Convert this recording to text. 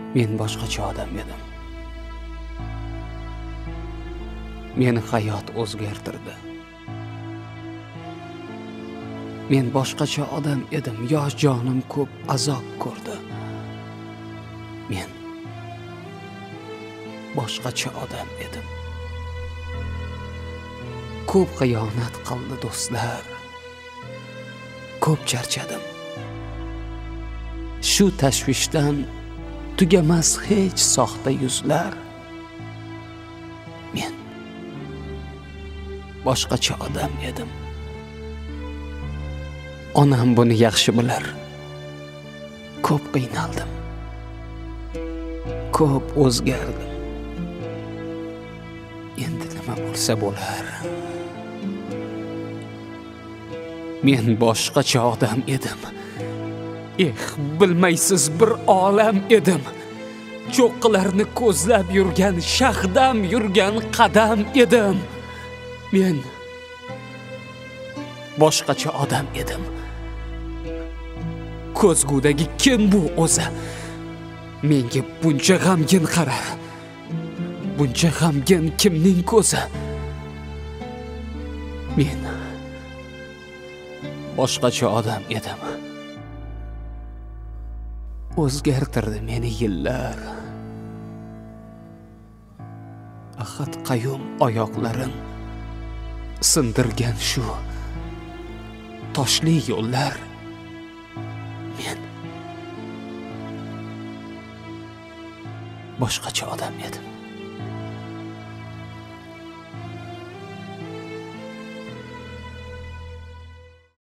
Men boshqacha odam edim. Meni hayot o'zgartirdi. Men boshqacha odam edim, yosh jonim ko'p azob ko'rdi. Men boshqacha odam edim. Ko'p xiyonat qildi do'stlar. Ko'p charchadim. Shu tashvishdan tugamas hech soxta yuzlar. Men boshqacha odam edim. Onam buni yaxshi bilar. Ko'p qiynaldim. Ko'p o'zgardim. Endi nima bo'lsa bo'lar. Men boshqacha odam edim. Bilmaysiz bir olam edim. Cho'qqilarni ko'zlab yurgan, shahdam yurgan qadam edim. Men boshqacha odam edim. Ko'zgudagi kim bu o'zi? Menga buncha g'amgin qara. Buncha g'amgin kimning ko'zi? Men boshqacha odam edim. O'zgartirdi meni yillar. Ahad qayyum oyoqlarim sindirgan shu toshli yo'llar. Men boshqacha odam edim.